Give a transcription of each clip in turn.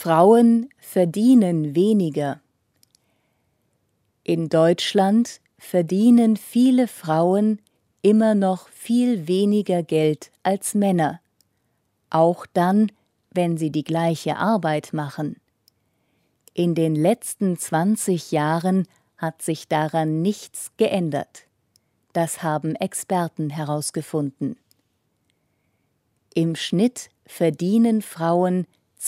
Frauen verdienen weniger. In Deutschland verdienen viele Frauen immer noch viel weniger Geld als Männer, auch dann, wenn sie die gleiche Arbeit machen. In den letzten 20 Jahren hat sich daran nichts geändert. Das haben Experten herausgefunden. Im Schnitt verdienen Frauen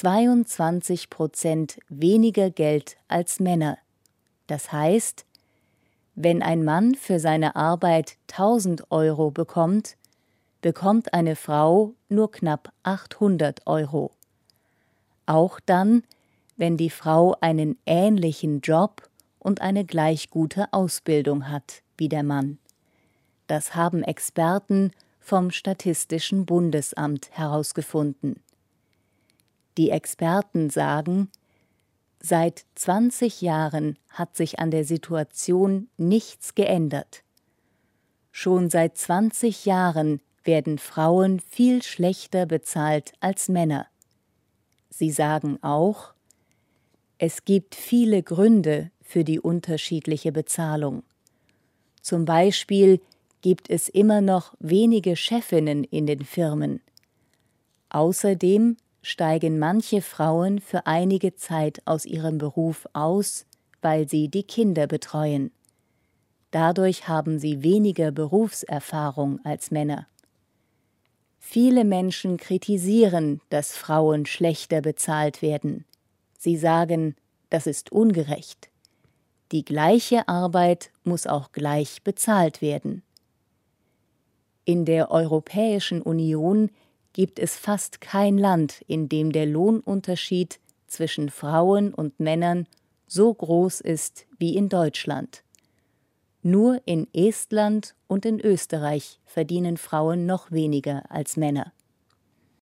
22% weniger Geld als Männer. Das heißt, wenn ein Mann für seine Arbeit 1.000 Euro bekommt, bekommt eine Frau nur knapp 800 Euro. Auch dann, wenn die Frau einen ähnlichen Job und eine gleich gute Ausbildung hat wie der Mann. Das haben Experten vom Statistischen Bundesamt herausgefunden. Die Experten sagen, seit 20 Jahren hat sich an der Situation nichts geändert. Schon seit 20 Jahren werden Frauen viel schlechter bezahlt als Männer. Sie sagen auch, es gibt viele Gründe für die unterschiedliche Bezahlung. Zum Beispiel gibt es immer noch wenige Chefinnen in den Firmen. Außerdem steigen manche Frauen für einige Zeit aus ihrem Beruf aus, weil sie die Kinder betreuen. Dadurch haben sie weniger Berufserfahrung als Männer. Viele Menschen kritisieren, dass Frauen schlechter bezahlt werden. Sie sagen, das ist ungerecht. Die gleiche Arbeit muss auch gleich bezahlt werden. In der Europäischen Union gibt es fast kein Land, in dem der Lohnunterschied zwischen Frauen und Männern so groß ist wie in Deutschland. Nur in Estland und in Österreich verdienen Frauen noch weniger als Männer.